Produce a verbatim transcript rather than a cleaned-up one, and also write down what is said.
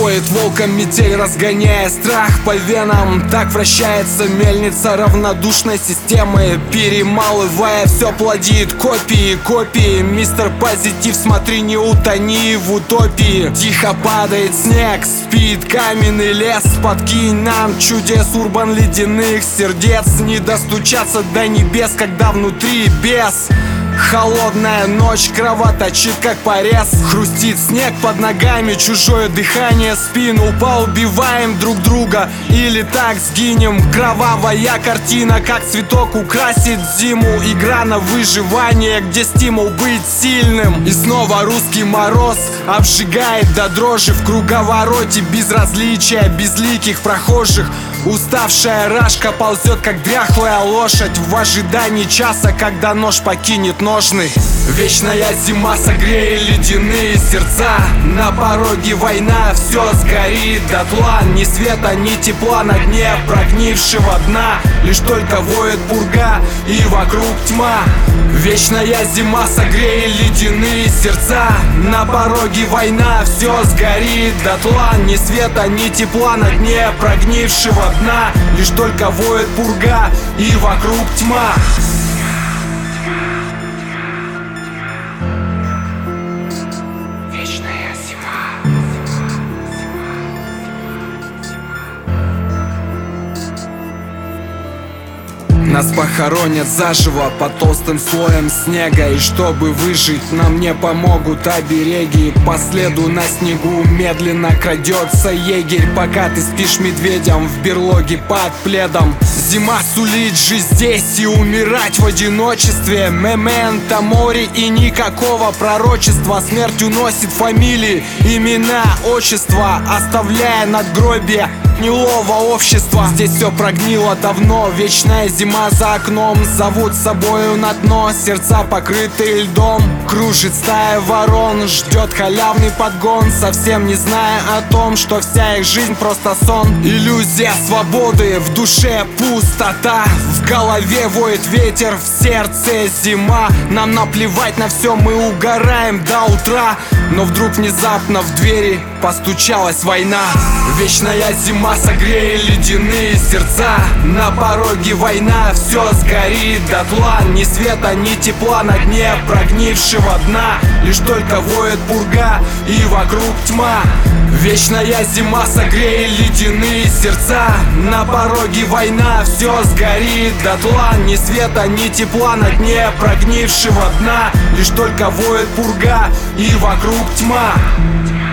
Воет волком метель, разгоняя страх по венам. Так вращается мельница равнодушной системы, перемалывая все плодит копии, копии. Мистер Позитив, смотри, не утони в утопии. Тихо падает снег, спит каменный лес. Подкинь нам чудес урбан ледяных сердец. Не достучаться до небес, когда внутри бес. Холодная ночь кровоточит, как порез. Хрустит снег под ногами, чужое дыхание. Спину поубиваем друг друга или так сгинем. Кровавая картина, как цветок украсит зиму. Игра на выживание, где стимул быть сильным. И снова русский мороз обжигает до дрожи. В круговороте безразличия безликих прохожих. Уставшая рашка ползет, как дряхлая лошадь, в ожидании часа, когда нож покинет ножны. Вечная зима согреет ледяные сердца. На пороге война, все сгорит дотла. Ни света, ни тепла на дне прогнившего дна. Лишь только воет пурга и вокруг тьма. Вечная зима согреет ледяные сердца. На пороге война, все сгорит дотла. Ни света, ни тепла на дне прогнившего дна. Лишь только воет пурга и вокруг тьма. Вечная зима. Нас похоронят заживо под толстым слоем снега. И чтобы выжить, нам не помогут обереги. По следу на снегу медленно крадется егерь. Пока ты спишь медведем в берлоге под пледом. Зима сулит жить здесь и умирать в одиночестве. Мементо море и никакого пророчества. Смерть уносит фамилии, имена, отчества, оставляя надгробия гнилого общества. Здесь все прогнило давно. Вечная зима за окном. Зовут с собою на дно. Сердца покрыты льдом. Кружит стая ворон. Ждет халявный подгон. Совсем не зная о том, что вся их жизнь просто сон. Иллюзия свободы, в душе пустота. В голове воет ветер, в сердце зима. Нам наплевать на все, мы угораем до утра. Но вдруг внезапно в двери постучалась война. Вечная зима согреет ледяные сердца. На пороге война, все сгорит дотла. Ни света, ни тепла на дне прогнившего дна. Лишь только воет пурга и вокруг тьма. Вечная зима согреет ледяные сердца. На пороге война, все сгорит дотла. Ни света, ни тепла на дне прогнившего дна. Лишь только воет пурга и вокруг тьма.